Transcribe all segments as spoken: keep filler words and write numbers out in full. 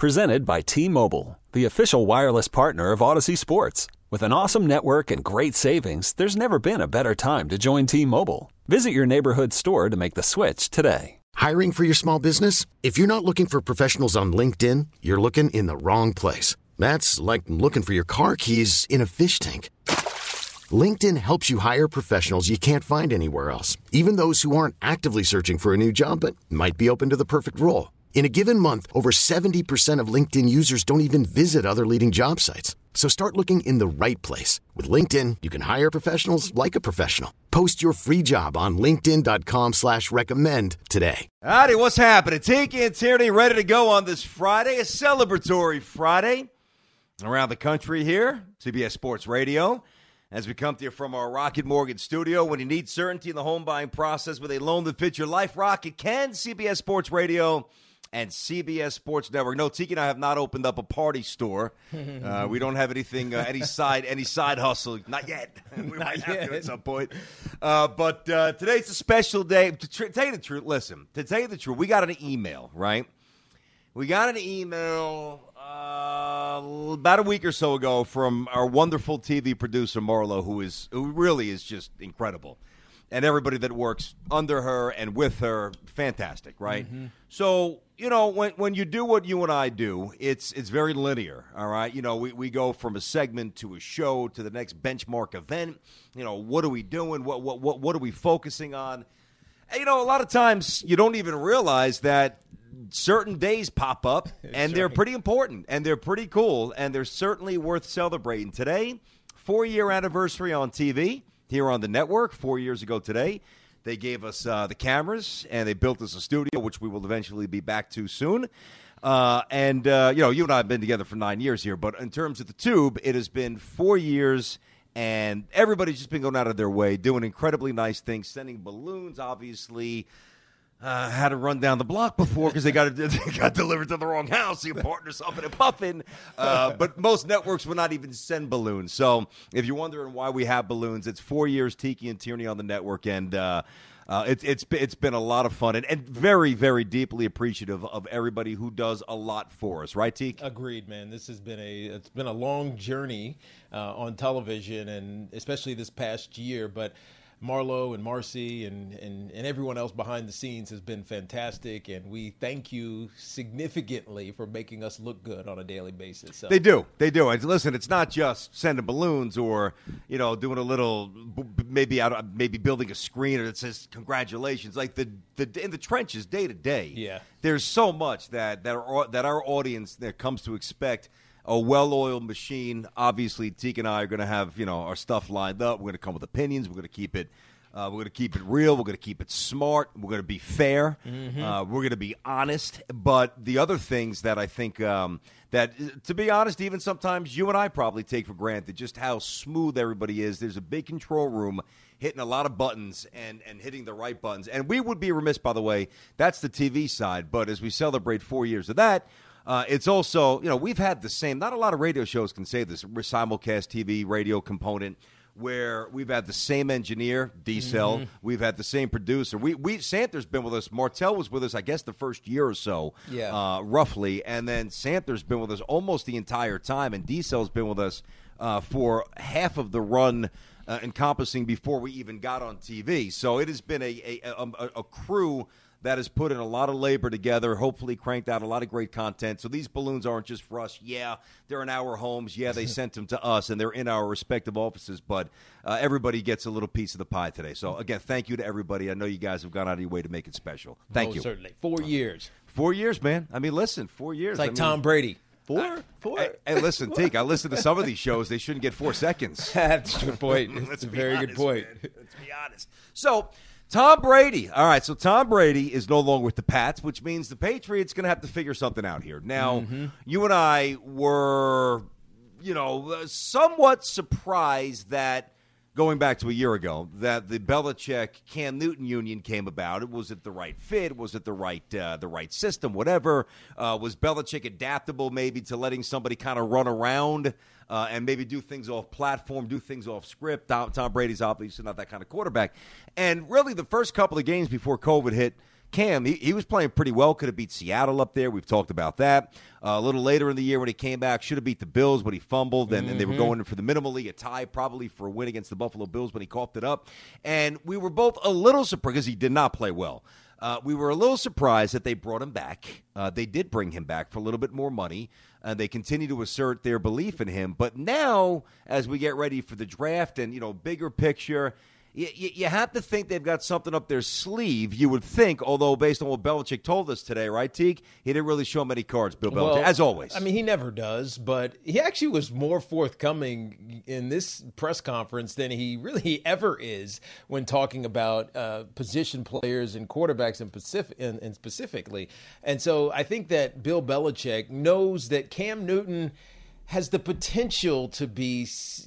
Presented by T-Mobile, the official wireless partner of Odyssey Sports. With an awesome network and great savings, there's never been a better time to join T-Mobile. Visit your neighborhood store to make the switch today. Hiring for your small business? If you're not looking for professionals on LinkedIn, you're looking in the wrong place. That's like looking for your car keys in a fish tank. LinkedIn helps you hire professionals you can't find anywhere else, even those who aren't actively searching for a new job but might be open to the perfect role. In a given month, over seventy percent of LinkedIn users don't even visit other leading job sites. So start looking in the right place. With LinkedIn, you can hire professionals like a professional. Post your free job on linkedin.com slash recommend today. Howdy, what's happening? Tiki and Tierney ready to go on this Friday, a celebratory Friday around the country here, C B S Sports Radio. As we come to you from our Rocket Mortgage studio, when you need certainty in the home buying process with a loan that fits your life, Rocket can. C B S Sports Radio and C B S Sports Network. No, Tiki and I have not opened up a party store. Uh, we don't have anything, uh, any side, any side hustle. Not yet. We Not might have yet. to at some point. Uh, but uh, today's a special day. To tr- tell you the truth, listen. To tell you the truth, we got an email, right? We got an email uh, about a week or so ago from our wonderful T V producer Marlo, who is who really is just incredible. And everybody that works under her and with her, fantastic, right? Mm-hmm. So, you know, when when you do what you and I do, it's it's very linear, all right? You know, we, we go from a segment to a show to the next benchmark event. You know, what are we doing? What what what, what are we focusing on? And, you know, a lot of times you don't even realize that certain days pop up, and they're pretty important, and they're pretty cool, and they're certainly worth celebrating. Today, four-year anniversary on T V. Here on the network, four years ago today, they gave us uh, the cameras, and they built us a studio, which we will eventually be back to soon. Uh, and, uh, you know, you and I have been together for nine years here, but in terms of the Tube, it has been four years, and everybody's just been going out of their way, doing incredibly nice things, sending balloons, obviously. Uh, had to run down the block before because they got they got delivered to the wrong house. Your partner's up in a puffin. Uh, but most networks will not even send balloons. So if you're wondering why we have balloons, it's four years Tiki and Tierney on the network, and uh, uh, it's it's it's been a lot of fun and, and very very deeply appreciative of everybody who does a lot for us. Right, Tiki? Agreed, man. This has been a it's been a long journey uh, on television, and especially this past year, but. Marlo and Marcy and, and, and everyone else behind the scenes has been fantastic, and we thank you significantly for making us look good on a daily basis. So. They do. They do. And listen, it's not just sending balloons or, you know, doing a little, maybe out, maybe building a screen that says congratulations. Like the, the in the trenches day to day, yeah. There's so much that, that, our, that our audience that comes to expect. A well-oiled machine. Obviously, Tiki and I are going to have, you know, our stuff lined up. We're going to come with opinions. We're going to keep it. Uh, we're going to keep it real. We're going to keep it smart. We're going to be fair. Mm-hmm. Uh, we're going to be honest. But the other things that I think um, that, to be honest, even sometimes you and I probably take for granted just how smooth everybody is. There's a big control room hitting a lot of buttons and, and hitting the right buttons. And we would be remiss, by the way, that's the T V side. But as we celebrate four years of that, Uh, it's also, you know, we've had the same, not a lot of radio shows can say this, simulcast T V radio component, where we've had the same engineer, D-Cell, mm-hmm. We've had the same producer. We, we Santher's been with us. Martell was with us, I guess, the first year or so, yeah. uh, roughly. And then Santher's been with us almost the entire time, and D-Cell's been with us uh, for half of the run uh, encompassing before we even got on T V. So it has been a, a, a, a crew that has put in a lot of labor together, hopefully cranked out a lot of great content. So these balloons aren't just for us. Yeah, they're in our homes. Yeah, they sent them to us, and they're in our respective offices. But uh, everybody gets a little piece of the pie today. So, again, thank you to everybody. I know you guys have gone out of your way to make it special. Thank Most you. Certainly. Four years. Four years, man. I mean, listen, four years. It's like I mean, Tom Brady. Four? Four? Hey, hey listen, Teak, I listen to some of these shows. They shouldn't get four seconds. That's a good point. That's Let's a be very honest, good point. man. Let's be honest. So, Tom Brady. All right, so Tom Brady is no longer with the Pats, which means the Patriots going to have to figure something out here. Now, mm-hmm. you and I were, you know, somewhat surprised that, going back to a year ago, that the Belichick-Cam Newton union came about. Was it the right fit? Was it the right uh, the right system? Whatever. Uh, was Belichick adaptable maybe to letting somebody kind of run around uh, and maybe do things off platform, do things off script? Tom, Tom Brady's obviously not that kind of quarterback. And really the first couple of games before COVID hit, Cam, he, he was playing pretty well. Could have beat Seattle up there. We've talked about that. Uh, a little later in the year when he came back, should have beat the Bills, but he fumbled, and, mm-hmm. and they were going in for the minimally a tie, probably for a win against the Buffalo Bills when he coughed it up. And we were both a little surprised because he did not play well. Uh, we were a little surprised that they brought him back. Uh, they did bring him back for a little bit more money. Uh, they continue to assert their belief in him. But now, as we get ready for the draft and, you know, bigger picture, you, you, you have to think they've got something up their sleeve, you would think, although based on what Belichick told us today, right, Teague? He didn't really show many cards, Bill Belichick, well, as always. I mean, he never does, but he actually was more forthcoming in this press conference than he really ever is when talking about uh, position players and quarterbacks in Pacific, in, in specifically. And so I think that Bill Belichick knows that Cam Newton has the potential to be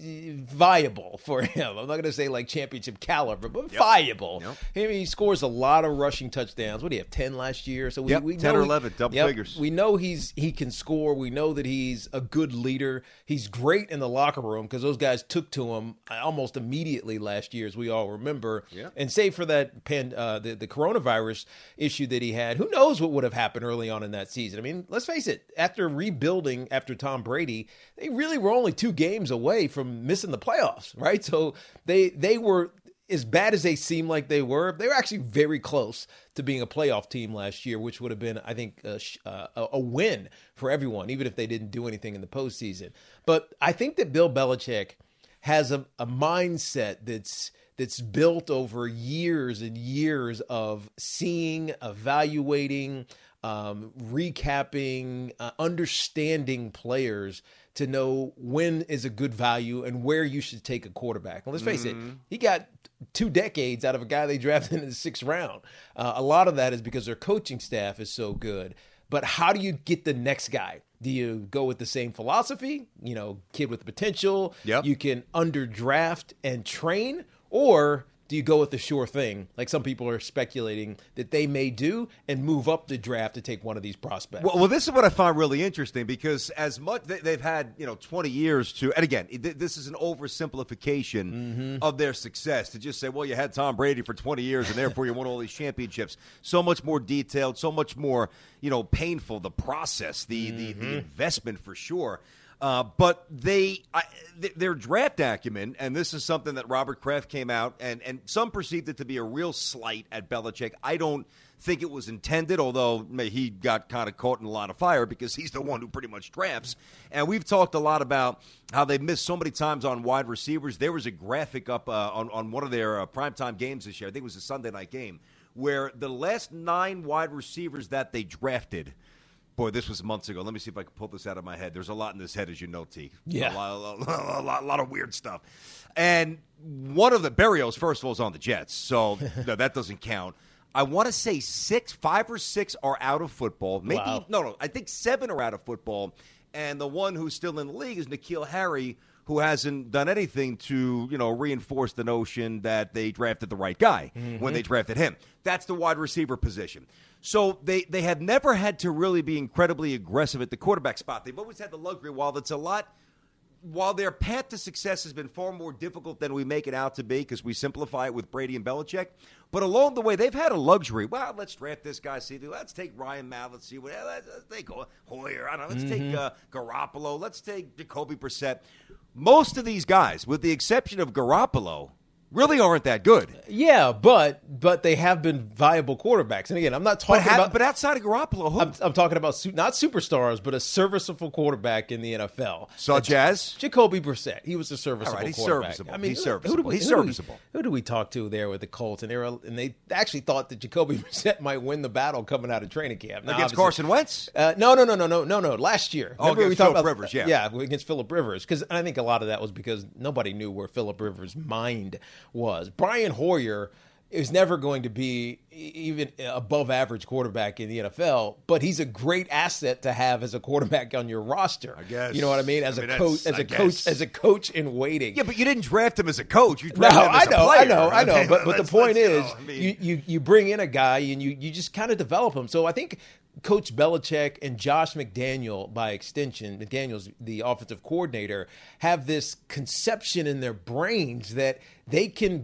viable for him. I'm not going to say like championship caliber, but yep. viable. Yep. I mean, he scores a lot of rushing touchdowns. What do you have, ten last year? So we, yep, we ten know or eleven, he, double yep, figures. We know he's he can score. We know that he's a good leader. He's great in the locker room because those guys took to him almost immediately last year, as we all remember. Yep. And save for that pan, uh, the, the coronavirus issue that he had, who knows what would have happened early on in that season. I mean, let's face it, after rebuilding after Tom Brady, they really were only two games away from missing the playoffs, right? So they they were, as bad as they seemed like they were, they were actually very close to being a playoff team last year, which would have been, I think, a, a, a win for everyone, even if they didn't do anything in the postseason. But I think that Bill Belichick has a, a mindset that's that's built over years and years of seeing, evaluating, um, recapping, uh, understanding players to know when is a good value and where you should take a quarterback. And let's face mm-hmm. it, he got two decades out of a guy they drafted in the sixth round. Uh, a lot of that is because their coaching staff is so good. But how do you get the next guy? Do you go with the same philosophy? You know, kid with potential. Yep. You can underdraft and train, or do you go with the sure thing, like some people are speculating that they may do, and move up the draft to take one of these prospects? Well, well this is what I find really interesting, because as much they've had, you know, twenty years to, and again, this is an oversimplification mm-hmm. of their success to just say, well, you had Tom Brady for twenty years, and therefore you won all these championships. So much more detailed, so much more, you know, painful, the process, the mm-hmm. the, the investment for sure. Uh, but they, I, th- their draft acumen, and this is something that Robert Kraft came out, and, and some perceived it to be a real slight at Belichick. I don't think it was intended, although he got kind of caught in a lot of fire because he's the one who pretty much drafts. And we've talked a lot about how they missed so many times on wide receivers. There was a graphic up uh, on, on one of their uh, primetime games this year, I think it was a Sunday night game, where the last nine wide receivers that they drafted, boy, this was months ago. Let me see if I can pull this out of my head. There's a lot in this head, as you know, T. Yeah. A lot, a lot, a lot, a lot of weird stuff. And one of the Berrios, first of all, is on the Jets, so no, that doesn't count. I want to say six, five or six are out of football. Maybe wow. no, no. I think seven are out of football, and the one who's still in the league is N'Keal Harry, who hasn't done anything to, you know, reinforce the notion that they drafted the right guy mm-hmm. when they drafted him. That's the wide receiver position. So they, they have never had to really be incredibly aggressive at the quarterback spot. They've always had the luxury, while it's a lot, while their path to success has been far more difficult than we make it out to be because we simplify it with Brady and Belichick. But along the way, they've had a luxury. Well, let's draft this guy. See, let's take Ryan Mallett. See what? Let's take Hoyer. I don't know. Let's mm-hmm. take uh, Garoppolo. Let's take Jacoby Brissett. Most of these guys, with the exception of Garoppolo, really aren't that good. Yeah, but but they have been viable quarterbacks. And again, I'm not talking but ha- about... But outside of Garoppolo, who? I'm, I'm talking about su- not superstars, but a serviceable quarterback in the N F L. Such uh, as? Jacoby Brissett. He was a serviceable All right, he's quarterback. serviceable. I mean, he's who, serviceable. Who do we, he's who serviceable. Do we, who do we talk to there with the Colts? And they, were, and they actually thought that Jacoby Brissett might win the battle coming out of training camp. Now, against Carson Wentz? Uh, no, no, no, no, no, no, no. Last year. Oh, against Phillip Rivers, yeah. Yeah, against Phillip Rivers. Because I think a lot of that was because nobody knew where Phillip Rivers' mind was. Brian Hoyer is never going to be even above average quarterback in the N F L, but he's a great asset to have as a quarterback on your roster. I guess. You know what I mean? As I mean, a coach, as I a guess. coach, as a coach in waiting. Yeah, but you didn't draft him as a coach. You No, drafted him as I know, a player. I know, I know. mean, But but the point is, you, know, I mean, you, you you bring in a guy and you you just kind of develop him. So I think Coach Belichick and Josh McDaniel, by extension, McDaniel's the offensive coordinator, have this conception in their brains that they can get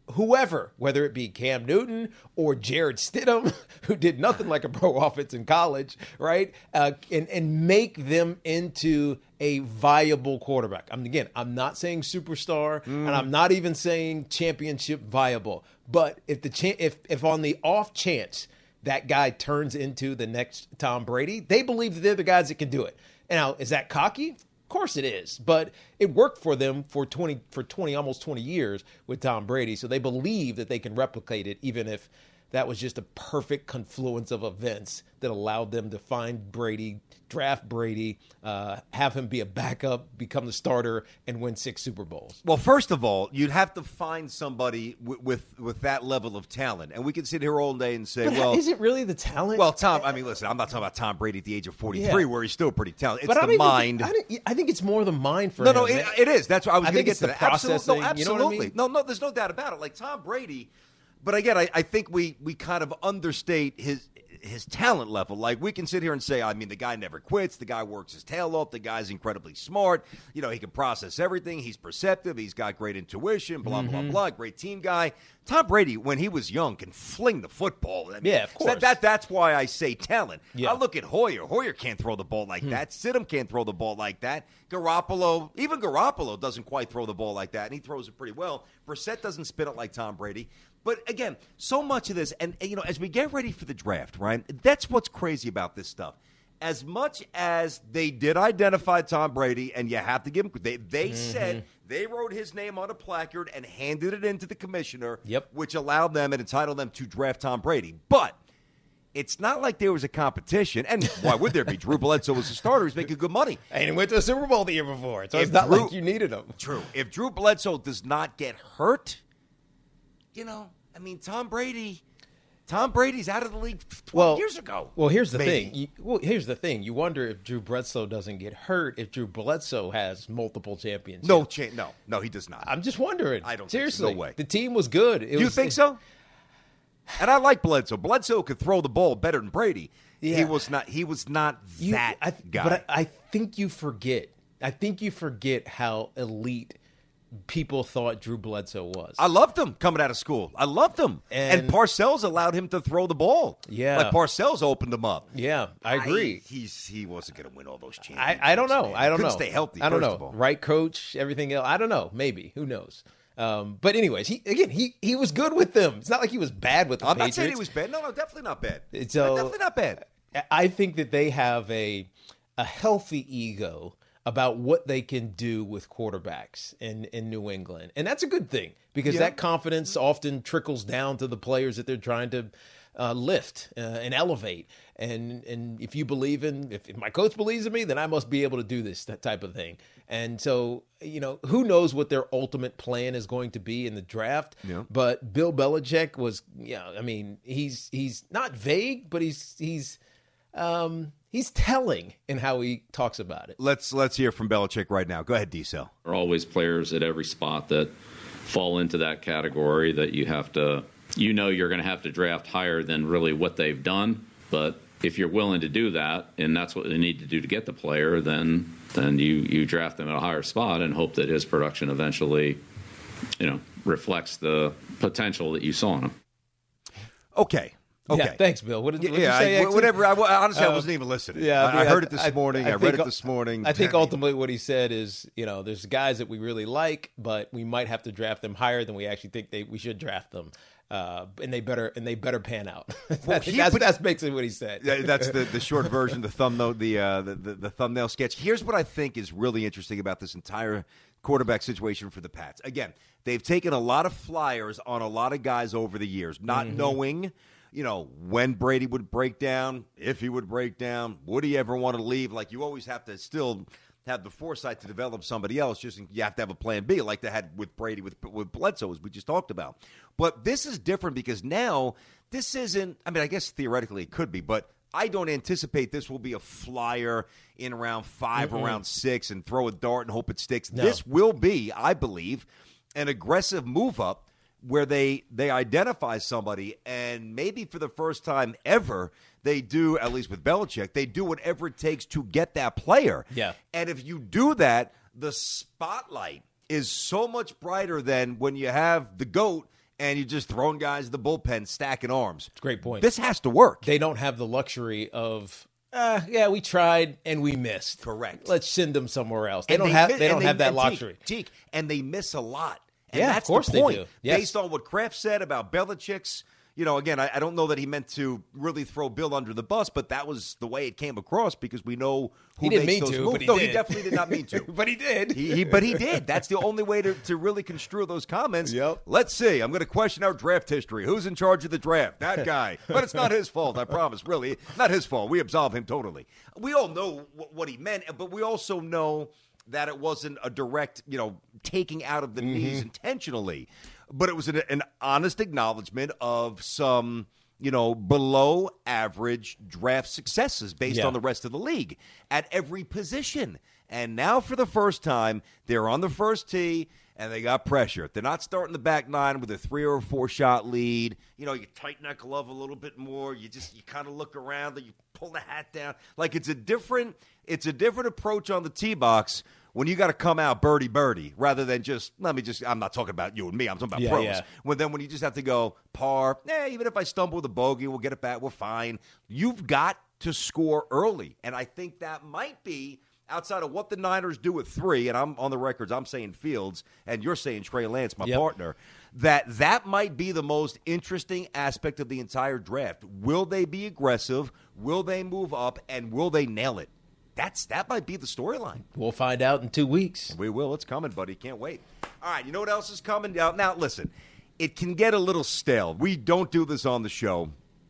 whoever, whether it be Cam Newton or Jared Stidham, who did nothing like a pro offense in college, right? Uh, and, and make them into a viable quarterback. I mean, again, I'm not saying superstar, mm. and I'm not even saying championship viable. But if the cha- if if on the off chance that guy turns into the next Tom Brady, they believe that they're the guys that can do it. Now, is that cocky? Of course it is, but it worked for them for twenty for twenty almost twenty years with Tom Brady, so they believe that they can replicate it, even if that was just a perfect confluence of events that allowed them to find Brady, draft Brady, uh, have him be a backup, become the starter, and win six Super Bowls. Well, first of all, you'd have to find somebody w- with with that level of talent, and we can sit here all day and say, but "Well, is it really the talent?" Well, Tom, I mean, listen, I'm not talking about Tom Brady at the age of forty-three, yeah. where he's still pretty talented. It's but the mind. Think, I, think, I think it's more the mind for no, him. No, no, it, it is. That's what I was going to get to. The that. Processing, Absolutely, no, absolutely. You know what I mean? No, no, there's no doubt about it. Like Tom Brady. But again, I, I think we, we kind of understate his his talent level. Like, we can sit here and say, I mean, the guy never quits. The guy works his tail off. The guy's incredibly smart. You know, he can process everything. He's perceptive. He's got great intuition, blah, mm-hmm. blah, blah. Great team guy. Tom Brady, when he was young, can fling the football. I mean, yeah, of course. That, that, that's why I say talent. Yeah. I look at Hoyer. Hoyer can't throw the ball like hmm. that. Stidham can't throw the ball like that. Garoppolo, even Garoppolo doesn't quite throw the ball like that, and he throws it pretty well. Brissett doesn't spin it like Tom Brady. But, again, so much of this, and, you know, as we get ready for the draft, right, that's what's crazy about this stuff. As much as they did identify Tom Brady, and you have to give him, they, they mm-hmm. said they wrote his name on a placard and handed it in to the commissioner, yep. which allowed them and entitled them to draft Tom Brady. But it's not like there was a competition, and why would there be? Drew Bledsoe was a starter. He's making good money. And he went to the Super Bowl the year before, so if it's not Drew, like you needed him. True. If Drew Bledsoe does not get hurt, you know, I mean, Tom Brady, Tom Brady's out of the league twelve well, years ago. Well, here's the maybe. thing. You, well, here's the thing. You wonder if Drew Bledsoe doesn't get hurt, if Drew Bledsoe has multiple championships. No, cha- no, no, he does not. I'm just wondering. I don't Seriously, think so. No way. The team was good. It Do you was, think it, so? And I like Bledsoe. Bledsoe could throw the ball better than Brady. Yeah. He was not. He was not you, that I, guy. But I, I think you forget. I think you forget how elite people thought Drew Bledsoe was. I loved him coming out of school. I loved him. And, and Parcells allowed him to throw the ball. Yeah. Like Parcells opened him up. Yeah, I agree. I, he's He wasn't going to win all those championships. I, I don't know. Man. I don't Couldn't know. stay healthy, I don't first know. of all. Right coach, everything else. I don't know. Maybe. Who knows? Um, but anyways, he again, he he was good with them. It's not like he was bad with the I'm Patriots. not saying he was bad. No, no, definitely not bad. So, definitely not bad. I think that they have a a healthy ego about what they can do with quarterbacks in, in New England. And that's a good thing because yeah. that confidence often trickles down to the players that they're trying to uh, lift uh, and elevate. And and if you believe in, if, if my coach believes in me, then I must be able to do this, that type of thing. And so, you know, who knows what their ultimate plan is going to be in the draft. Yeah. But Bill Belichick was, yeah, I mean, he's he's not vague, but he's he's um, he's telling in how he talks about it. Let's let's hear from Belichick right now. Go ahead, D-Cell. There are always players at every spot that fall into that category that you have to, you know, you're going to have to draft higher than really what they've done. But if you're willing to do that, and that's what they need to do to get the player, then then you, you draft them at a higher spot and hope that his production eventually, you know, reflects the potential that you saw in him. Okay. Okay. Yeah, thanks, Bill. What did, what did yeah, you say? I, whatever. I, honestly, uh, I wasn't even listening. Yeah, I, I heard it this I, morning. I, I read it think, this morning. I think ultimately what he said is, you know, there's guys that we really like, but we might have to draft them higher than we actually think they we should draft them. Uh, and they better and they better pan out. Well, he, that's, that's basically what he said. That's the, the short version, the thumbnail, the, uh, the, the the thumbnail sketch. Here's what I think is really interesting about this entire quarterback situation for the Pats. Again, they've taken a lot of flyers on a lot of guys over the years, not mm-hmm. knowing, you know, when Brady would break down, if he would break down, would he ever want to leave? Like, you always have to still have the foresight to develop somebody else. Just you have to have a plan B, like they had with Brady, with with Bledsoe, as we just talked about. But this is different because now this isn't. I mean, I guess theoretically it could be, but I don't anticipate this will be a flyer in round five mm-hmm. or round six and throw a dart and hope it sticks. No. This will be, I believe, an aggressive move up where they they identify somebody and maybe for the first time ever. They do, at least with Belichick, they do whatever it takes to get that player. Yeah. And if you do that, the spotlight is so much brighter than when you have the GOAT and you're just throwing guys in the bullpen, stacking arms. It's a great point. This has to work. They don't have the luxury of, uh, yeah, we tried and we missed. Correct. Let's send them somewhere else. They And don't they have mi- they don't and have that and luxury. Teak, Teak, and they miss a lot. And Yeah, that's of course the they point. do. Yes. Based on what Kraft said about Belichick's, you know, again, I, I don't know that he meant to really throw Bill under the bus, but that was the way it came across because we know who He didn't makes mean those to, moves. but he no, did. he definitely did not mean to. But he did. He, he, but he did. That's the only way to, to really construe those comments. Yep. Let's see. I'm going to question our draft history. Who's in charge of the draft? That guy. But it's not his fault, I promise. Really. Not his fault. We absolve him totally. We all know what, what he meant, but we also know that it wasn't a direct, you know, taking out of the Mm-hmm. knees intentionally. But it was an, an honest acknowledgement of some, you know, below average draft successes based Yeah. on the rest of the league at every position. And now for the first time, they're on the first tee and they got pressure. They're not starting the back nine with a three or a four shot lead. You know, you tighten that glove a little bit more. You just, you kind of look around and you pull the hat down. Like it's a different, it's a different approach on the tee box when you got to come out birdie birdie rather than just, let me just, I'm not talking about you and me, I'm talking about Yeah, pros. yeah. When then when you just have to go par, eh, even if I stumble with a bogey, we'll get it back, we're fine. You've got to score early. And I think that might be, outside of what the Niners do at three, and I'm on the records, I'm saying Fields, and you're saying Trey Lance, my Yep. partner, that that might be the most interesting aspect of the entire draft. Will they be aggressive? Will they move up? And will they nail it? That's That might be the storyline. We'll find out in two weeks. We will. It's coming, buddy. Can't wait. All right, you know what else is coming? Now, now listen, it can get a little stale. We don't do this on the show.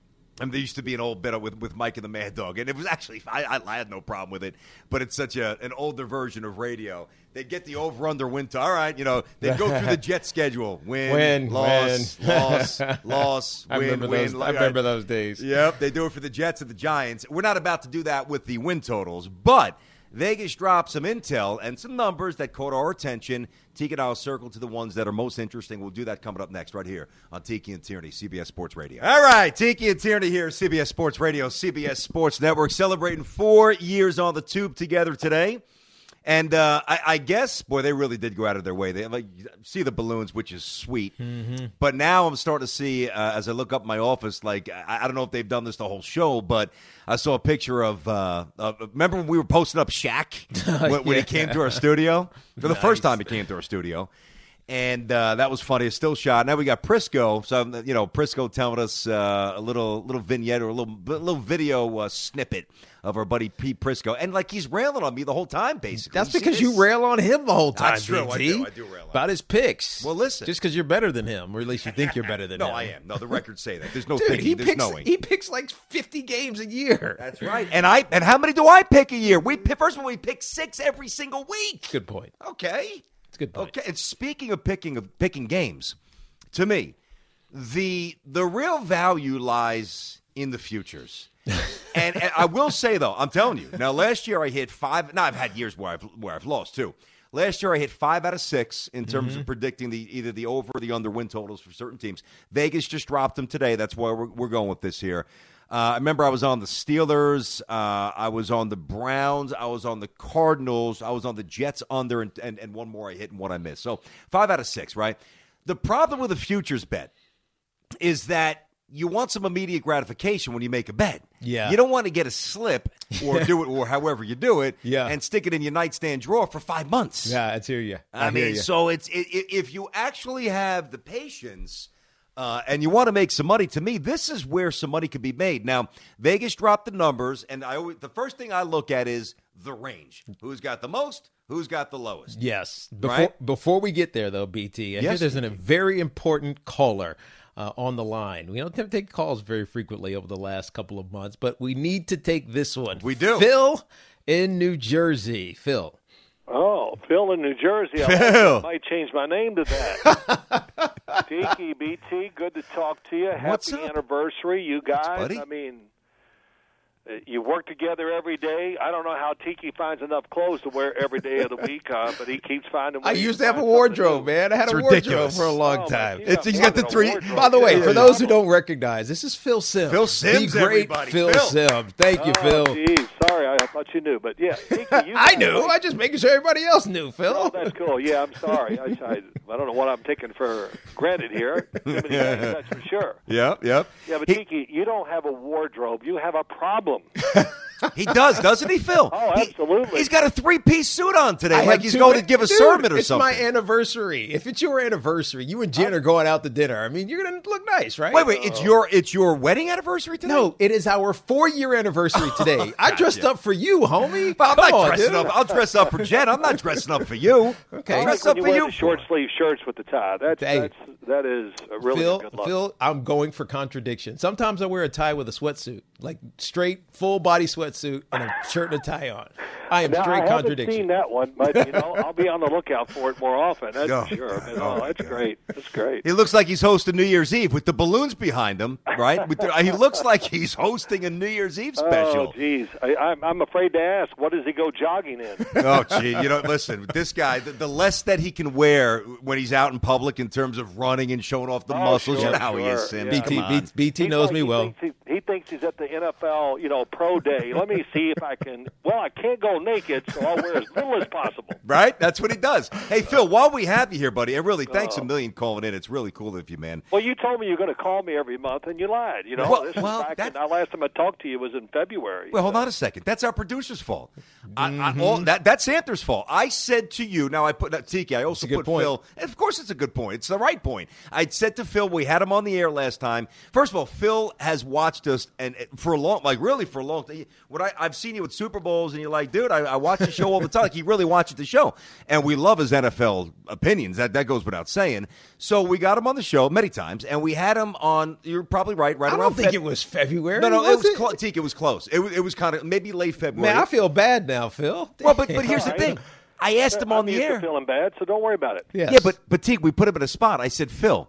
I mean, there used to be an old bit with, with Mike and the Mad Dog, and it was actually, I, I, I had no problem with it, but it's such a an older version of radio. They'd get the over-under win to, all right, you know, they'd go through the Jet schedule. Win, Win, loss, win. loss, loss, I win, remember win. those. I remember those days. Yep, they do it for the Jets and the Giants. We're not about to do that with the win totals, but Vegas dropped some intel and some numbers that caught our attention. Tiki and I will circle to the ones that are most interesting. We'll do that coming up next right here on Tiki and Tierney, C B S Sports Radio. All right, Tiki and Tierney here, C B S Sports Radio, C B S Sports Network, celebrating four years on the tube together today. And uh, I, I guess, boy, they really did go out of their way. They like see the balloons, which is sweet. Mm-hmm. But now I'm starting to see, uh, as I look up my office, like I, I don't know if they've done this the whole show, but I saw a picture of. Uh, uh, remember when we were posting up Shaq when, when Yeah. he came to our studio for the first time he came to our studio. And uh, that was funny. It's still shot. Now we got Prisco. So you know, Prisco telling us uh, a little little vignette or a little little video uh, snippet of our buddy Pete Prisco, and like he's railing on me the whole time. Basically, That's see because this? you rail on him the whole time. That's true. I B T, do. I do rail on about him. his picks. Well, listen. just because you're better than him, or at least you think you're better than No, him. I am. No, the records say that. There's no Dude, thinking. he There's picks. knowing. He picks like fifty games a year. That's right. And I and how many do I pick a year? We pick, first of all, we pick six every single week. Good point. Okay. It's a good point. Okay. And speaking of picking of picking games, to me, the the real value lies in the futures. and, and I will say though, I'm telling you. Now, last year I hit five. Now I've had years where I've where I've lost too. Last year I hit five out of six in terms Mm-hmm. of predicting the either the over or the under win totals for certain teams. Vegas just dropped them today. That's why we're, we're going with this here. Uh, I remember I was on the Steelers. Uh, I was on the Browns. I was on the Cardinals. I was on the Jets under, and, and, and one more I hit and one I missed. So five out of six, right? The problem with a futures bet is that you want some immediate gratification when you make a bet. Yeah. You don't want to get a slip or do it or however you do it Yeah. and stick it in your nightstand drawer for five months. Yeah, it's hear you. I, mean, so it's it, it, if you actually have the patience uh, and you want to make some money, to me, this is where some money could be made. Now, Vegas dropped the numbers, and I always, the first thing I look at is the range. Who's got the most? Who's got the lowest? Yes. Before Right? before we get there, though, B T, I Yes, hear there's an, a very important caller uh, on the line. We don't take calls very frequently over the last couple of months, but we need to take this one. We do. Phil in New Jersey. Phil. Oh, Phil in New Jersey. I Phil. might change my name to that. Tiki, B T, good to talk to you. What's Happy up? anniversary, you guys. buddy. I mean, uh, you work together every day. I don't know how Tiki finds enough clothes to wear every day of the week, uh, but he keeps finding I ways used to have a find something wardrobe, new. man. I had It's a wardrobe ridiculous. for a long Oh, time. man, It's- got he's got the more than a three- wardrobe. By the way, Yeah, for yeah. those who don't recognize, this is Phil Sims. Phil Sims, the great everybody. Phil, Phil. Sims. Thank you, Oh, Phil. geez. Sorry, I I thought you knew, but yeah, Tiki, you I knew. I just making sure everybody else knew, Phil. Oh, that's cool. Yeah, I'm sorry. I, I, I don't know what I'm taking for granted here. That's for sure. Yep, yep. Yeah, but He- Tiki, you don't have a wardrobe. You have a problem. He does, doesn't he, Phil? Oh, He- absolutely. he's got a three-piece suit on today, I like have he's two- going to give a Dude, sermon or it's something. my anniversary. If it's your anniversary, you and Jen are going out to dinner. I mean, you're going to look nice, right? Wait, wait, it's your it's your wedding anniversary today? No, it is our four-year anniversary today. I dressed up for you, homie. Well, I'm Come not on, dressing dude. up. I'll dress up for Jen. I'm not dressing up for you. Okay. I'll I dress like up when for you wear you. the short sleeve shirts with the tie. That's Hey. that's that is a really Phil, good look. Phil, I'm going for contradiction. Sometimes I wear a tie with a sweatsuit, like straight full body sweatsuit and a shirt and a tie on. I am Now, straight I haven't contradiction. seen that one, but you know, I'll be on the lookout for it more often. That's Oh, for sure. Man, God. oh, that's great. That's great. He looks like he's hosting New Year's Eve with the balloons behind him, right? With the, he looks like he's hosting a New Year's Eve special. Oh, geez. I, I'm, I'm afraid to ask. What does he go jogging in? Oh, gee, you know, listen, this guy, the, the less that he can wear when he's out in public in terms of running and showing off the Oh, muscles, sure, you know how he is, sure, Sim. yeah. Come B T, on. B, BT He's knows like- me he well. Thinks he, he thinks he's at the N F L, you know, pro day. Let me see if I can. Well, I can't go naked, so I'll wear as little as possible. Right? That's what he does. Hey, Phil, while we have you here, buddy, and really, thanks a million calling in. It's really cool of you, man. Well, you told me you were going to call me every month, and you lied. You know, Well- this is well, back. that- In, the last time I talked to you was in February. Well, hold on a second. That's our producer's fault. I, I, all, that, that's Santher's fault. I said to you, now I put, uh, Tiki, I also a good put point. Phil, and of course it's a good point. It's the right point. I said to Phil, we had him on the air last time. First of all, Phil has watched us and and for a long, like really for a long time. When I, I've seen you at Super Bowls, and you're like, dude, I, I watch the show all the time. Like, he really watches the show. And we love his N F L opinions. That, that goes without saying. So we got him on the show many times, and we had him on, you're probably right, right I around don't think Feb- it was February. No, no, it was it? close. Tiki, it was close. It was, it was kind of maybe late February. Man, I feel bad now, Phil. Well, but but here's the All right. thing. I asked him on I'm the used to air. feeling bad, so don't worry about it. Yes. Yeah, but but Teague, we put him in a spot. I said, Phil,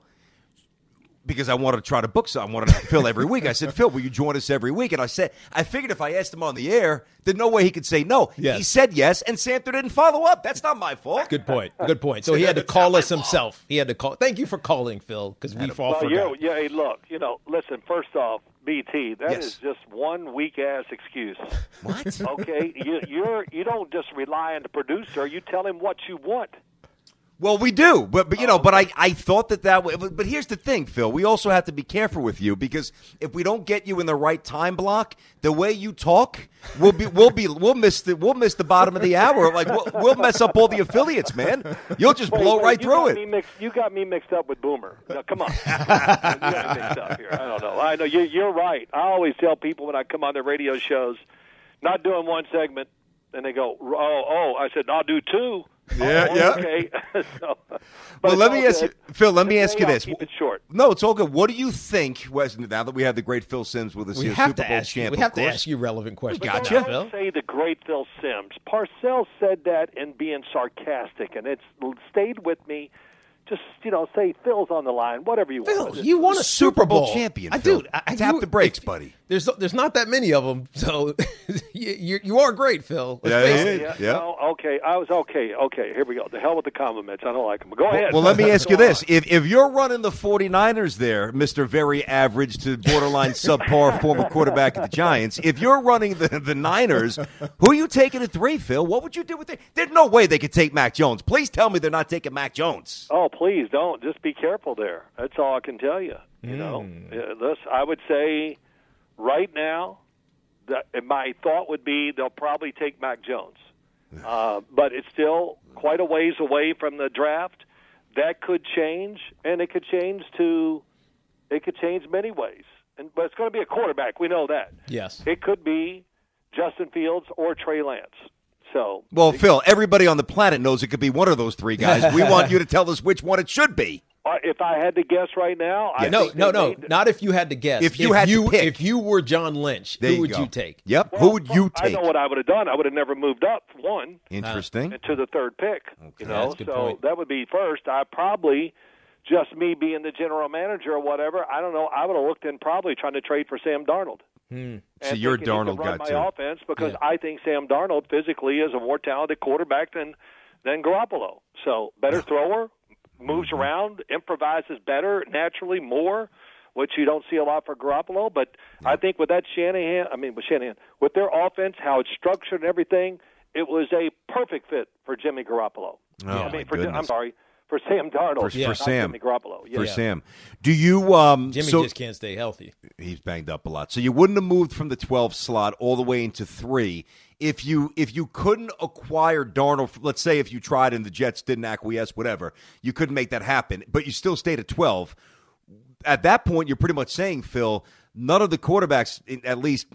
because I wanted to try to book some. I wanted to have Phil every week. I said, Phil, will you join us every week? And I said, I figured if I asked him on the air, there's no way he could say no. Yes. He said yes, and Santher didn't follow up. That's not my fault. Good point. Good point. So he had to call us himself. He had to call. Thank you for calling, Phil, because we fall Well, for you're, yeah, hey, look, you know, listen, first off, B T, that Yes. is just one weak-ass excuse. What? Okay? you, you're, you don't just rely on the producer. You tell him what you want. Well, we do, but, but you know, but I, I thought that that way. But, but here's the thing, Phil. We also have to be careful with you because if we don't get you in the right time block, the way you talk, we'll be we'll be we'll miss the we'll miss the bottom of the hour. Like we'll, we'll mess up all the affiliates, man. You'll just Wait, blow wait, right you through got it. Me mixed, you got me mixed up with Boomer. Now, come on. you got me mixed up here. I don't know. I know you, you're right. I always tell people when I come on their radio shows, not doing one segment, and they go, "Oh, oh." I said, "I'll do two." Yeah, oh, yeah. Okay. so, but Well, it's let all me ask you, good. Phil. Let me Today ask you I'll this. Keep it short. No, it's all good. What do you think, Wes? Now that we have the great Phil Simms with us We here, have Super to Bowl ask you. champ, We of have to course. ask you relevant questions. gotcha. now, Don't Phil. say the great Phil Simms. Parcells said that in being sarcastic, and it's stayed with me. Just, you know, say Phil's on the line, whatever you Phil, want. you won a Super Super Bowl Bowl champion, I Phil. do. I, Tap you- the brakes, if- buddy. There's there's not that many of them, so you, you you are great, Phil. Let's Yeah, face yeah, it. yeah. Yeah, no, okay. I was okay. Okay, here we go. The hell with the compliments. I don't like them. Go ahead. Well, let me ask you Go this. on. If if you're running the 49ers there, Mister Very Average to borderline subpar former quarterback of the Giants, if you're running the, the Niners, who are you taking at three, Phil? What would you do with it? There's no way they could take Mac Jones. Please tell me they're not taking Mac Jones. Oh, please don't. Just be careful there. That's all I can tell you. You know, Hmm. Yeah, this I would say right now, that my thought would be they'll probably take Mac Jones, uh, but it's still quite a ways away from the draft. That could change, and it could change to it could change many ways. And but it's going to be a quarterback. We know that. Yes. It could be Justin Fields or Trey Lance. So Well, Phil, everybody on the planet knows it could be one of those three guys. We want you to tell us which one it should be. uh, if I had to guess right now, I No, think no, they no. made- Not if you had to guess. If you had to pick. if you were John Lynch, There who you would go. you take? Yep. Well, who would you I take? know what I would have done. I would have never moved up one Interesting. to the third pick. You know, That's a good so point. that would be first. I probably just me being the general manager or whatever. I don't know. I would have looked in probably trying to trade for Sam Darnold. So And you're a thinking he Darnold could run guy, my too. offense because Yeah. I think Sam Darnold physically is a more talented quarterback than than Garoppolo. So better thrower, moves Mm-hmm. around, improvises better, naturally more. which you don't see a lot for Garoppolo. But yeah. I think with that Shanahan, I mean with Shanahan, with their offense, how it's structured and everything, it was a perfect fit for Jimmy Garoppolo. Oh, I mean, my for, goodness. I'm sorry. For Sam Darnold, for, yeah. for Sam, Jimmy Garoppolo, yeah. for Sam. Do you? Um, Jimmy so, just can't stay healthy. He's banged up a lot. So you wouldn't have moved from the twelve slot all the way into three if you if you couldn't acquire Darnold. Let's say if you tried and the Jets didn't acquiesce, whatever, you couldn't make that happen. But you still stayed at twelve. At that point, you're pretty much saying, Phil, none of the quarterbacks, at least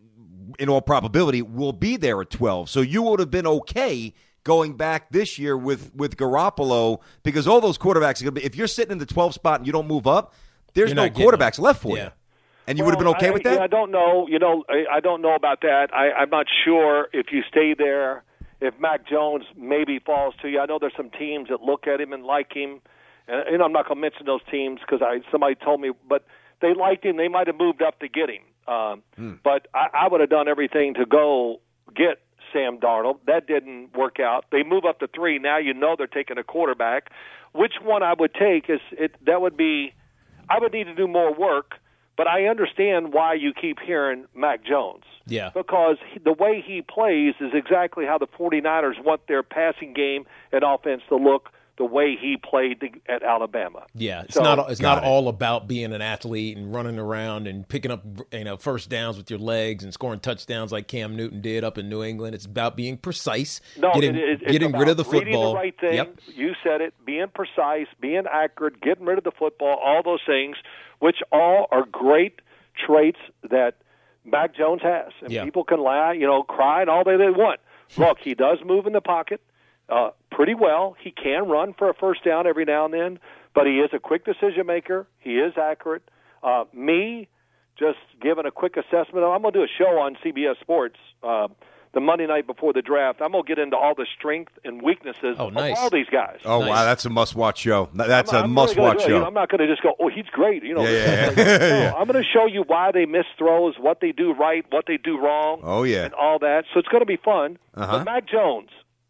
in all probability, will be there at twelve. So you would have been okay going back this year with, with Garoppolo, because all those quarterbacks are going to be, if you're sitting in the twelfth spot and you don't move up, there's you're no quarterbacks left for yeah. you. And you well, would have been okay I, with that? I don't know. You know, I, I don't know about that. I, I'm not sure if you stay there, if Mac Jones maybe falls to you. I know there's some teams that look at him and like him. And, you know, I'm not going to mention those teams because I somebody told me, but they liked him. They might have moved up to get him. Um, hmm. But I, I would have done everything to go get Sam Darnold. That didn't work out. They move up to three. Now you know they're taking a quarterback. Which one I would take is it? That would be. I would need to do more work, but I understand why you keep hearing Mac Jones. Yeah. Because he, the way he plays is exactly how the 49ers want their passing game and offense to look. The way he played the, at Alabama. Yeah, it's so, not it's not it. all about being an athlete and running around and picking up you know first downs with your legs and scoring touchdowns like Cam Newton did up in New England. It's about being precise, no, getting, it, it, getting rid of the reading football. The right thing. Yep. You said it. Being precise, being accurate, getting rid of the football, all those things, which all are great traits that Mac Jones has. And yeah. people can lie, you know, cry and all they, they want. Look, he does move in the pocket. Uh, pretty well. He can run for a first down every now and then, but he is a quick decision maker. He is accurate. Uh, me, just giving a quick assessment. I'm going to do a show on C B S Sports uh, the Monday night before the draft. I'm going to get into all the strength and weaknesses oh, nice. of all these guys. Oh, nice. wow, that's a must-watch show. That's I'm, a I'm must-watch really show. You know, I'm not going to just go, oh, he's great. You know, yeah, yeah, no, yeah. I'm going to show you why they miss throws, what they do right, what they do wrong. Oh, yeah. And all that. So it's going to be fun. Uh-huh. But Mac Jones,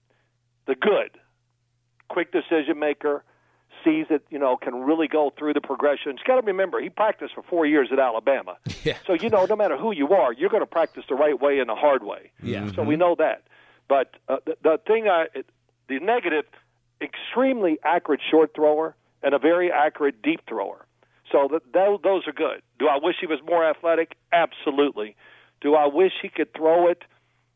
the good, quick decision maker, sees it, you know, can really go through the progressions. You got to remember, he practiced for four years at Alabama. Yeah. So, you know, no matter who you are, you're going to practice the right way and the hard way. Yeah. So Mm-hmm. we know that. But uh, the, the thing, I, it, the negative, extremely accurate short thrower and a very accurate deep thrower. So that, that, those are good. Do I wish he was more athletic? Absolutely. Do I wish he could throw it?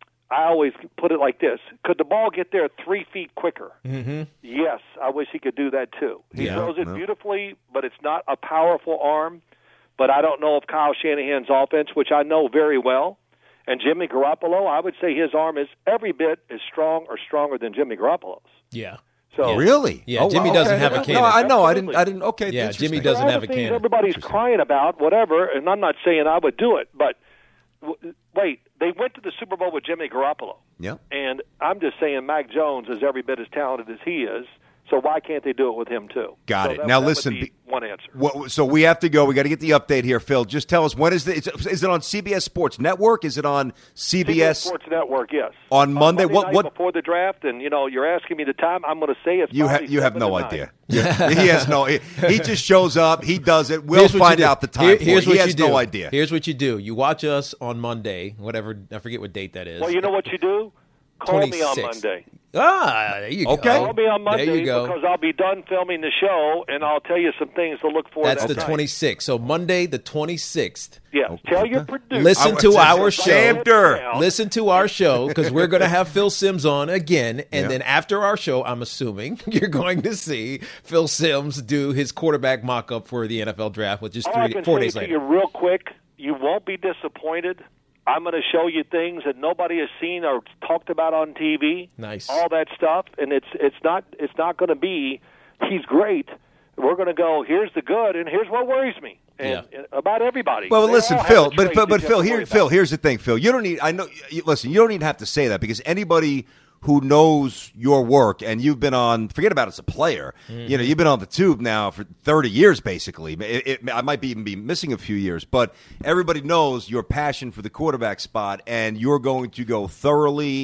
I always put it like this. Could the ball get there three feet quicker? Mm-hmm. Yes, I wish he could do that too. He Yeah, throws it no. beautifully, but it's not a powerful arm. But I don't know if Kyle Shanahan's offense, which I know very well, and Jimmy Garoppolo, I would say his arm is every bit as strong or stronger than Jimmy Garoppolo's. Yeah. So Really? Yeah, Oh, Jimmy wow, doesn't okay. have a No, cannon. I know. I didn't. Absolutely. I didn't. Okay. Yeah, interesting. Jimmy doesn't There are have a other things cannon. everybody's crying about, whatever, and I'm not saying I would do it, but w- wait, they went to the Super Bowl with Jimmy Garoppolo. Yeah. And I'm just saying Mac Jones is every bit as talented as he is, so why can't they do it with him too? Got So it. that- Now that would listen, be be- one answer. What, so we have to go. We got to get the update here, Phil. Just tell us, when is the? Is, is it on C B S Sports Network? Is it on C B S, C B S Sports Network, yes. on Monday? Monday What? night What? before the draft, and you know, you're asking me the time. I'm going to say it's You have probably you have seven no to nine. idea. he has no. He, he just shows up. He does it. We'll Here's what you find do. out the time. Here- for here's it. what He you has do. no idea. Here's what you do. You watch us on Monday, whatever. I forget what date that is. Well, you know what you do? Call me on twenty-six. Monday. Ah, there you Okay. go. Call me on Monday There you go. because I'll be done filming the show, and I'll tell you some things to look for. That's that the night. twenty-sixth. So Monday, the twenty-sixth. Yeah. Tell your producer. Listen I- to it's- our it's show. Sam Durr. Listen to our show because we're going to have Phil Simms on again. And Yeah. then after our show, I'm assuming you're going to see Phil Simms do his quarterback mock-up for the N F L draft, which is All I three, can four say days to later. you real quick, you won't be disappointed. I'm going to show you things that nobody has seen or talked about on T V. Nice. All that stuff, and it's it's not it's not going to be he's great. We're going to go, here's the good, and here's what worries me. And Yeah. about everybody. Well, They listen, all have Phil. a But trait but, that but you Phil, have to here, worry Phil. about. Here's the thing, Phil. You don't need. I know. You, listen, you don't even have to say that because anybody who knows your work and you've been on, forget about it as a player. Mm-hmm. You know, you've been on the tube now for thirty years, basically. It, it, I might be even be missing a few years, but everybody knows your passion for the quarterback spot, and you're going to go thoroughly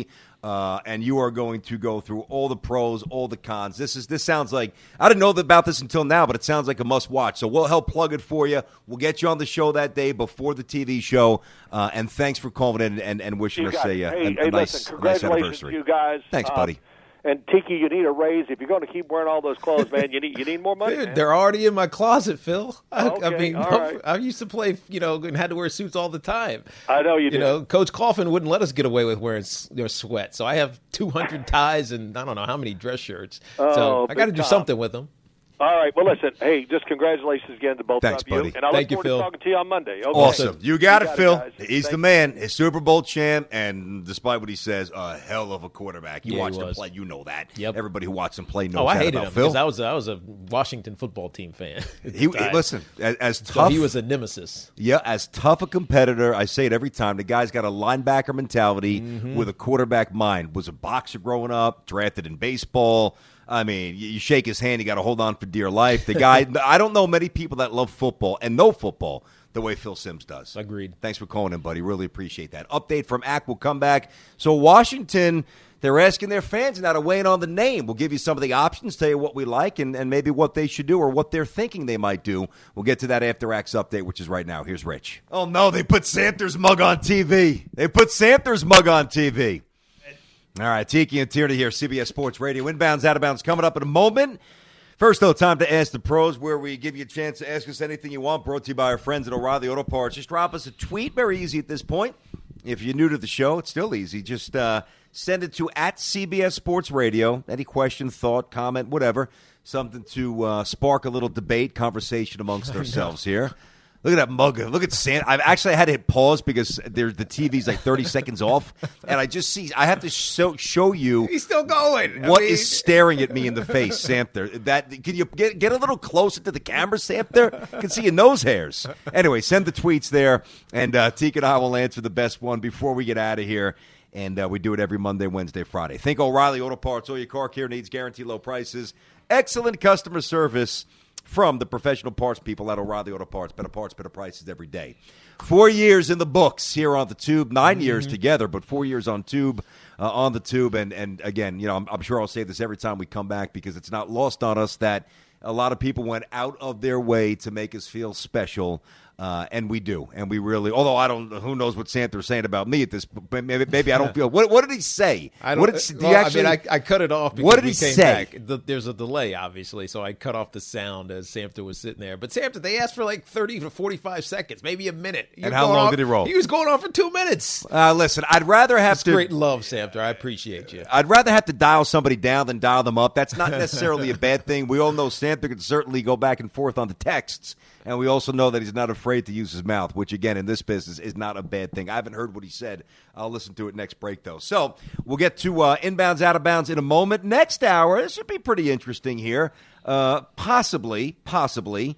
Uh, and you are going to go through all the pros, all the cons. This is this sounds like I didn't know about this until now, but it sounds like a must watch. So we'll help plug it for you. We'll get you on the show that day before the T V show. Uh, and thanks for calling in and, and wishing you us guys, a, a, hey, a, hey, a nice, listen, nice congratulations anniversary. to you guys. Thanks, uh, buddy. And Tiki, you need a raise. If you're going to keep wearing all those clothes, man, you need you need more money. Dude, man. they're already in my closet, Phil. I, Okay, I mean, all no, right. I used to play, you know, and had to wear suits all the time. I know you You did. know, Coach Coffin wouldn't let us get away with wearing s- their sweat. So I have two hundred ties and I don't know how many dress shirts. Oh, so I got to big do time. something with them. All right. Well, listen. Hey, just congratulations again to both Thanks, of you. buddy. And I Thank look you, forward Phil. to talking to you on Monday. Okay. Awesome. You got You it, got it, Phil. guys. He's Thank the you. man. He's Super Bowl champ, and despite what he says, a hell of a quarterback. You Yeah, he watched him was. play. You know that. Yep. Everybody who watched him play knows Oh, I that hated about him Phil. because I was I was a Washington football team fan. at He, the time. listen, as, as So tough. he was a nemesis. Yeah, as tough a competitor, I say it every time. The guy's got a linebacker mentality Mm-hmm. with a quarterback mind. Was a boxer growing up, drafted in baseball. I mean, you, you shake his hand, you got to hold on for dear life. The guy, I don't know many people that love football and know football the way Phil Simms does. Agreed. Thanks for calling in, buddy. Really appreciate that. Update from A C will come back. So Washington, they're asking their fans now to weigh in on the name. We'll give you some of the options, tell you what we like, and, and maybe what they should do or what they're thinking they might do. We'll get to that after Axe update, which is right now. Here's Rich. Oh, no, they put Samter's mug on T V. They put Samter's mug on T V. All right, Tiki and Tierney here, C B S Sports Radio. Inbounds, out of bounds coming up in a moment. First, though, time to Ask the Pros, where we give you a chance to ask us anything you want, brought to you by our friends at O'Reilly Auto Parts. Just drop us a tweet. Very easy at this point. If you're new to the show, it's still easy. Just uh, send it to at C B S Sports Radio. Any question, thought, comment, whatever. Something to uh, spark a little debate, conversation amongst ourselves here. Look at that mug. Look at Sam. I've actually had to hit pause because there's the T V's like thirty seconds off, and I just see. I have to show show you. He's still going. What I mean, is staring at me in the face, Samter? That can you get get a little closer to the camera, Samter? I can see your nose hairs. Anyway, send the tweets there, and uh, Teak and I will answer the best one before we get out of here. And uh, we do it every Monday, Wednesday, Friday. Think O'Reilly Auto Parts. All your car care needs, guaranteed low prices, excellent customer service from the professional parts people at O'Reilly Auto Parts. Better parts, better prices every day. Four years in the books here on the Tube. Nine mm-hmm. years together, but four years on Tube, uh, on the Tube. And, and again, you know, I'm, I'm sure I'll say this every time we come back because it's not lost on us that a lot of people went out of their way to make us feel special. Uh, and we do, and we really. Although I don't, who knows what Santa was saying about me at this? Maybe, maybe I don't feel. What, what did he say? I don't. What did, do well, you actually, I mean, I, I cut it off. Because what did we he came say? Back. The, there's a delay, obviously, so I cut off the sound as Samter was sitting there. But Samter, they asked for like thirty to forty-five seconds, maybe a minute. He And was how going long off- did he roll? He was going on for two minutes. Uh, listen, I'd rather have That's to. great love, Samter. I appreciate you. I'd rather have to dial somebody down than dial them up. That's not necessarily a bad thing. We all know Santa can certainly go back and forth on the texts, and we also know that he's not afraid to use his mouth, which, again, in this business is not a bad thing. I haven't heard what he said. I'll listen to it next break, though. So we'll get to uh, inbounds, out of bounds in a moment. Next hour, this should be pretty interesting here. Uh, possibly, possibly.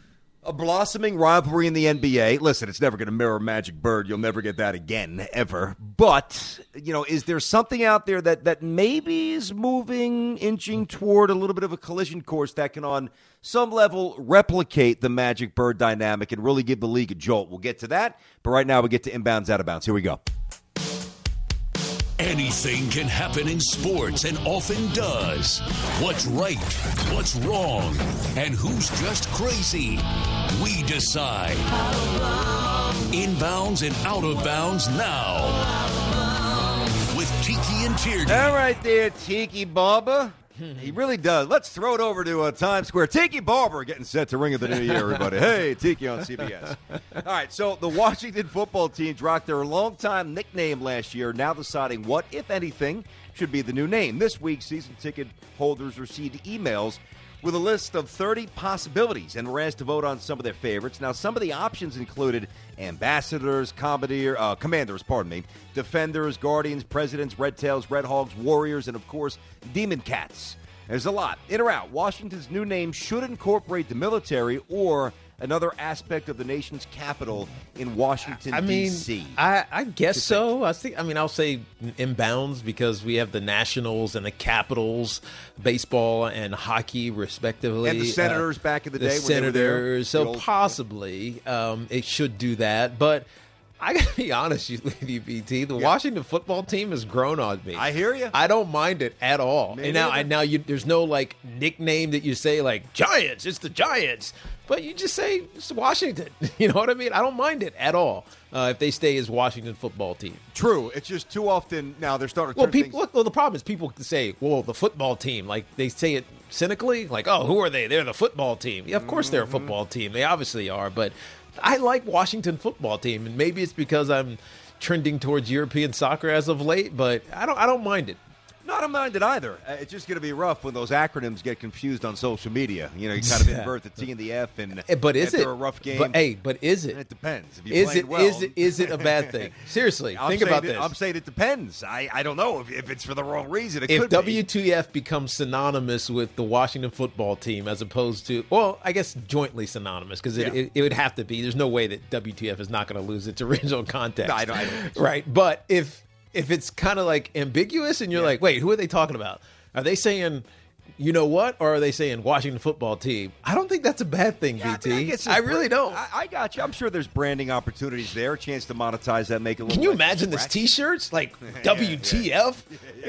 A blossoming rivalry in the N B A. Listen, it's never going to mirror Magic Bird. You'll never get that again, ever. But, you know, is there something out there that, that maybe is moving, inching toward a little bit of a collision course that can, on some level, replicate the Magic Bird dynamic and really give the league a jolt? We'll get to that. But right now, we get to inbounds, out of bounds. Here we go. Anything can happen in sports and often does. What's right, what's wrong, and who's just crazy? We decide. Inbounds and out of bounds now. With Tiki and Tierney. All right there, Tiki Barber. He really does. Let's throw it over to uh, Times Square. Tiki Barber getting set to ring of the new year, everybody. Hey, Tiki on C B S. All right, so the Washington football team dropped their longtime nickname last year, now deciding what, if anything, should be the new name. This week, season ticket holders received emails with a list of thirty possibilities and were asked to vote on some of their favorites. Now, some of the options included ambassadors, commandeer, uh, commanders, pardon me, defenders, guardians, presidents, red tails, red hogs, warriors, and, of course, demon cats. There's a lot. In or out, Washington's new name should incorporate the military or another aspect of the nation's capital in Washington, I mean, D C I, I guess so. I think. I mean, I'll say inbounds because we have the Nationals and the Capitals, baseball and hockey, respectively, And the Senators uh, back in the the day when they were there. Senators. The So old- possibly um, it should do that, but. I got to be honest with you, B T. The yeah. Washington football team has grown on me. I hear you. I don't mind it at all. Me and now, neither. I, now you, there's no like nickname that you say like Giants. It's the Giants, but you just say it's Washington. You know what I mean? I don't mind it at all uh, if they stay as Washington football team. True. It's just too often now they're starting. To well, turn people. things- Look, well, the problem is people say, "Well, the football team." Like they say it cynically, like, "Oh, who are they? They're the football team." Yeah, of course they're a football team. They obviously are, but. I like Washington football team, and maybe it's because I'm trending towards European soccer as of late, but I don't I don't mind it. No, I don't mind it either. Uh, it's just going to be rough when those acronyms get confused on social media. You know, you kind of invert the T and the F, and but is after it a rough game? But, hey, but is it? It depends. If you is played it well, is it is it a bad thing? Seriously, I'm think saying about it, this. I'm saying it depends. I, I don't know if, if it's for the wrong reason. It if could W be. T F becomes synonymous with the Washington football team as opposed to, well, I guess jointly synonymous because it, Yeah. it, it would have to be. There's no way that W T F is not going to lose its original context. No, I don't, I don't think so. Right, but if if it's kind of like ambiguous and you're Yeah. like, wait, who are they talking about? Are they saying, you know what, or are they saying Washington football team? I don't think that's a bad thing, Yeah, B T. I, I, mean, I, guess I it's really bra- don't. I, I got you. I'm sure there's branding opportunities there, a chance to monetize that, make it a little Can you less imagine this scratchy. T-shirts like W T F?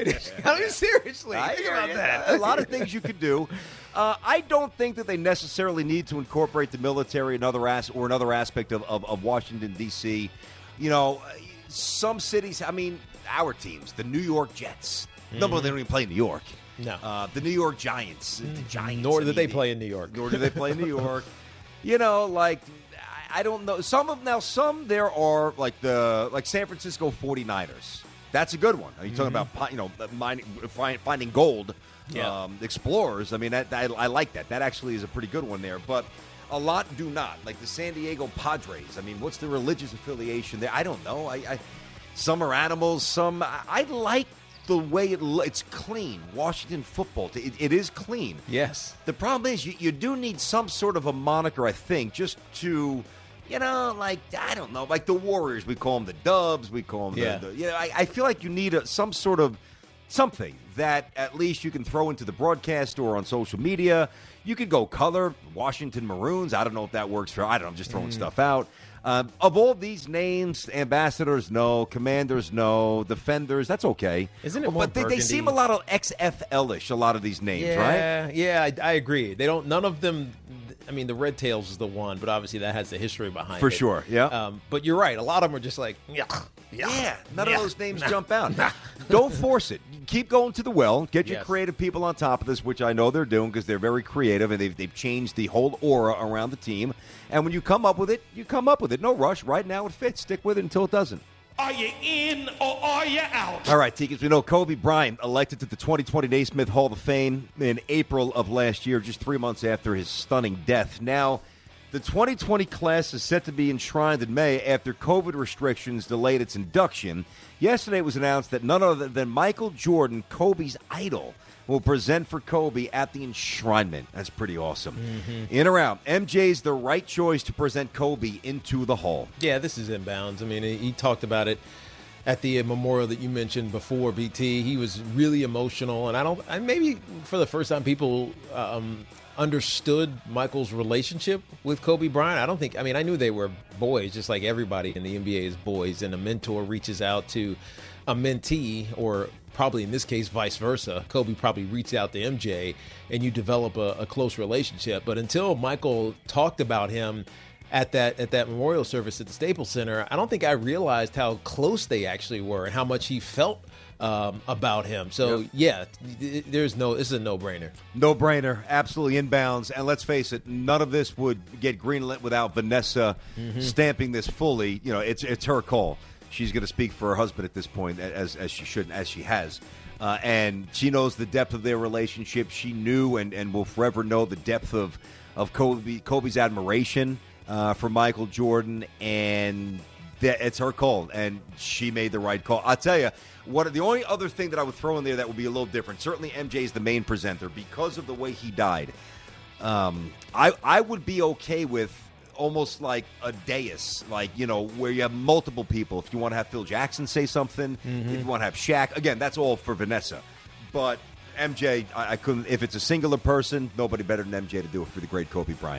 I mean, seriously, I think hear about you. that. A lot of things you could do. Uh, I don't think that they necessarily need to incorporate the military another as- or another aspect of, of, of Washington, D C. You know, some cities, I mean, our teams, the New York Jets. Mm-hmm. No, but they don't even play in New York. No. Uh, the New York Giants. The Giants. Nor I do mean, they play in New York. Nor do they play in New York. You know, like, I I don't know. Some of now, some there are like the like San Francisco forty-niners. That's a good one. Are you talking about you know mining, find, finding gold? Yeah. Um, explorers. I mean, that, I, I like that. That actually is a pretty good one there. But a lot do not. Like the San Diego Padres. I mean, what's the religious affiliation there? I don't know. I, I some are animals. Some I, I like the way it lo- it's clean. Washington football. It, it is clean. Yes. The problem is you, you do need some sort of a moniker, I think, just to, you know, like, I don't know, like the Warriors. We call them the Dubs. We call them Yeah. the, the you know, I, I feel like you need a, some sort of something that at least you can throw into the broadcast or on social media. You could go color, Washington Maroons. I don't know if that works for, I don't know, I'm just throwing stuff out. Um, of all these names, ambassadors, no. Commanders, no. Defenders, that's okay. Isn't it more But they, they burgundy? seem a lot of X F L-ish, a lot of these names, yeah, right? Yeah, I, I agree. They don't. None of them. I mean, the Red Tails is the one, but obviously that has the history behind For it. sure, yeah. Um, but you're right. A lot of them are just like, yeah, yeah. Yeah, none yeah, of those names nah, jump out. nah. Don't force it. Keep going to the well. Get your Yes. creative people on top of this, which I know they're doing because they're very creative and they've, they've changed the whole aura around the team. And when you come up with it, you come up with it. No rush. Right now it fits. Stick with it until it doesn't. Are you in or are you out? All right, Tikis, we know Kobe Bryant elected to the twenty twenty Naismith Hall of Fame in April of last year, just three months after his stunning death. Now, the twenty twenty class is set to be enshrined in May after COVID restrictions delayed its induction. Yesterday it was announced that none other than Michael Jordan, Kobe's idol, will present for Kobe at the enshrinement. That's pretty awesome. Mm-hmm. In or out, M J's the right choice to present Kobe into the Hall. Yeah, this is inbounds. I mean, he talked about it at the memorial that you mentioned before, B T. He was really emotional, and I don't. And maybe for the first time, people um, understood Michael's relationship with Kobe Bryant. I don't think. I mean, I knew they were boys, just like everybody in the N B A is boys, and a mentor reaches out to a mentee, or probably in this case, vice versa. Kobe probably reached out to M J, and you develop a, a close relationship. But until Michael talked about him at that at that memorial service at the Staples Center, I don't think I realized how close they actually were and how much he felt um, about him. So, Yep. yeah, th- there's no, this is a no-brainer. No-brainer, absolutely inbounds. And let's face it, none of this would get greenlit without Vanessa mm-hmm. stamping this fully. You know, it's it's her call. She's going to speak for her husband at this point, as as she should, as she has. Uh, and she knows the depth of their relationship. She knew and, and will forever know the depth of, of Kobe, Kobe's admiration uh, for Michael Jordan. And that, it's her call, and she made the right call. I'll tell you, what the only other thing that I would throw in there that would be a little different, certainly M J is the main presenter because of the way he died. Um, I I would be okay with almost like a dais, like, you know, where you have multiple people. If you want to have Phil Jackson say something, mm-hmm. if you want to have Shaq, again, that's all for Vanessa. But M J, I, I couldn't. If it's a singular person, nobody better than M J to do it for the great Kobe Bryant.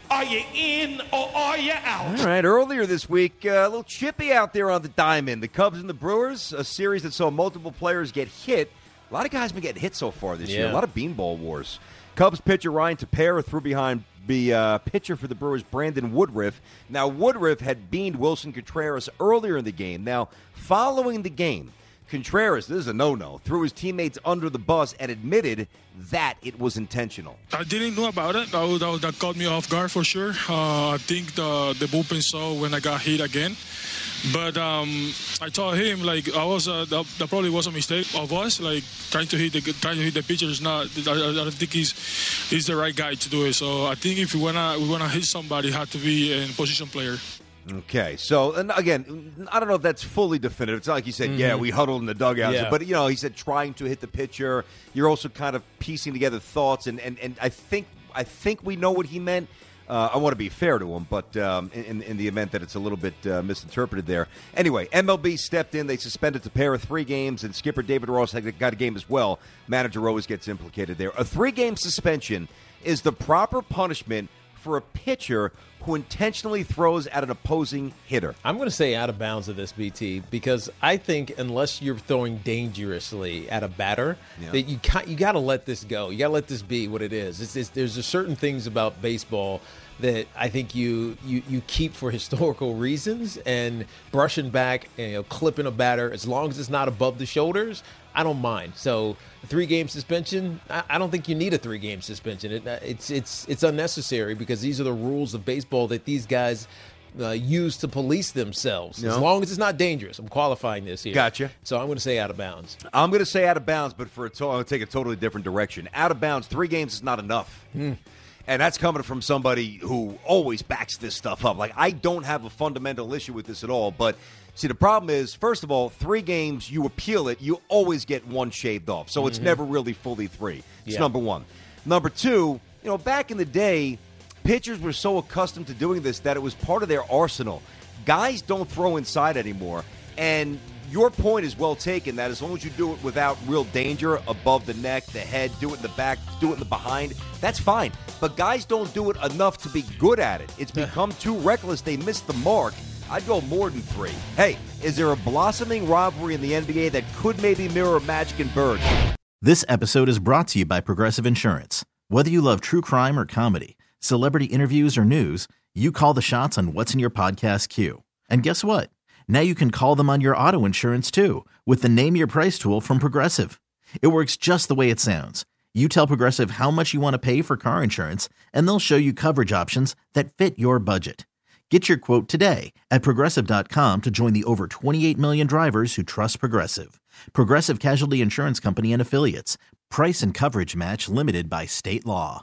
Are you in or are you out? All right, earlier this week, uh, a little chippy out there on the diamond. The Cubs and the Brewers, a series that saw multiple players get hit. A lot of guys have been getting hit so far this yeah. year. A lot of beanball wars. Cubs pitcher Ryan Tepera threw behind the uh, pitcher for the Brewers, Brandon Woodruff. Now, Woodruff had beamed Wilson Contreras earlier in the game. Now, following the game, Contreras, this is a no-no, threw his teammates under the bus and admitted that it was intentional. I didn't know about it. That, was, that, was, that caught me off guard for sure. Uh, I think the, the bullpen saw when I got hit again. But um, I told him, like, I was uh, that, that probably was a mistake of us. Like, trying to hit the trying to hit the pitcher is not. I, I don't think he's he's the right guy to do it. So I think if we wanna we wanna hit somebody, it had to be a position player. Okay, so, and again, I don't know if that's fully definitive. It's not like he said, mm-hmm. yeah, we huddled in the dugout. Yeah. But, you know, he said trying to hit the pitcher. You're also kind of piecing together thoughts, and, and, and I think I think we know what he meant. Uh, I want to be fair to him, but um, in, in the event that it's a little bit uh, misinterpreted there. Anyway, M L B stepped in. They suspended Tepera three games, and skipper David Ross had got a game as well. Manager always gets implicated there. A three-game suspension is the proper punishment for a pitcher who intentionally throws at an opposing hitter. I'm going to say out of bounds of this, B T, because I think unless you're throwing dangerously at a batter, yeah. that you you got to let this go. You got to let this be what it is. It's, it's, there's a certain things about baseball that I think you, you you keep for historical reasons, and brushing back and, you know, clipping a batter, as long as it's not above the shoulders, I don't mind. So a three-game suspension, I, I don't think you need a three-game suspension. It, it's it's it's unnecessary because these are the rules of baseball that these guys uh, use to police themselves. No. As long as it's not dangerous. I'm qualifying this here. Gotcha. So I'm going to say out of bounds. I'm going to say out of bounds, but for a to- I'm going to take a totally different direction. Out of bounds, three games is not enough. Hmm. And that's coming from somebody who always backs this stuff up. Like, I don't have a fundamental issue with this at all. But, see, the problem is, first of all, three games, you appeal it, you always get one shaved off. So mm-hmm. it's never really fully three. It's yeah. number one. Number two, you know, back in the day, pitchers were so accustomed to doing this that it was part of their arsenal. Guys don't throw inside anymore. And your point is well taken that as long as you do it without real danger above the neck, the head, do it in the back, do it in the behind, that's fine. But guys don't do it enough to be good at it. It's become too reckless. They miss the mark. I'd go more than three. Hey, is there a blossoming rivalry in the N B A that could maybe mirror Magic and Bird? This episode is brought to you by Progressive Insurance. Whether you love true crime or comedy, celebrity interviews or news, you call the shots on what's in your podcast queue. And guess what? Now you can call them on your auto insurance, too, with the Name Your Price tool from Progressive. It works just the way it sounds. You tell Progressive how much you want to pay for car insurance, and they'll show you coverage options that fit your budget. Get your quote today at Progressive dot com to join the over twenty-eight million drivers who trust Progressive. Progressive Casualty Insurance Company and Affiliates. Price and coverage match limited by state law.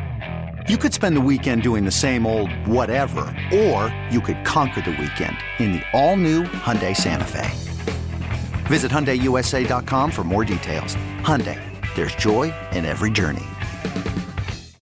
You could spend the weekend doing the same old whatever, or you could conquer the weekend in the all-new Hyundai Santa Fe. Visit Hyundai U S A dot com for more details. Hyundai, there's joy in every journey.